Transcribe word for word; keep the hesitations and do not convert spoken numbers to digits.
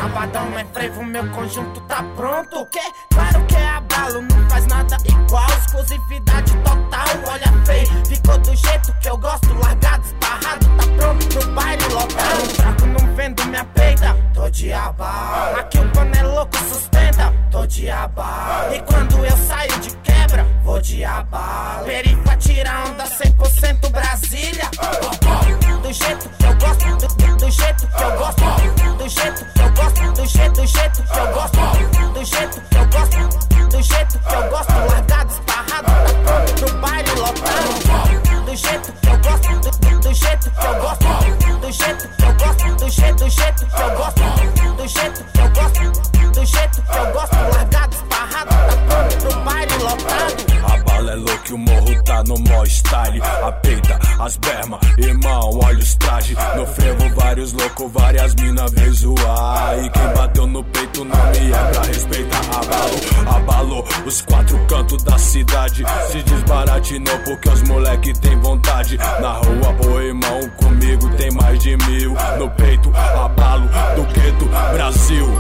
Sabadão é frevo, meu conjunto tá pronto. O quê? Claro que é abalo, não faz nada igual. Exclusividade total, olha feio. Ficou do jeito que eu gosto, largado, esparrado. Tá pronto pro baile lotado. Fraco não vendo minha peita, tô de abalo. Aqui o pano é louco, sustenta, tô de abalo. E quando eu saio de quebra, vou de abalo. Perifa tira onda, cem por cento Brasília. Do jeito que eu gosto, do, do jeito que eu gosto, do jeito que eu gosto, do jeito, do jeito que eu gosto, do jeito que eu gosto, do jeito que eu gosto, largado, esparrado, tá pronto pro baile lotado. Do jeito que eu gosto, do, do jeito que eu gosto, do jeito que eu gosto, do jeito, do jeito que eu gosto, do jeito que eu gosto, do jeito que eu gosto, largado, esparrado, tá pronto pro baile lotado. A bala é louca e o morro tá no mó style. A peita, as berma, irmão, olha os trajes. No frevo vários loucos, várias mina vem zoar. E quem bateu no peito não me é pra respeitar. Abalou, abalou os quatro cantos da cidade. Se desbaratinou porque os moleque tem vontade. Na rua, ô irmão, comigo tem mais de mil. No peito, abalo do gueto, Brasil.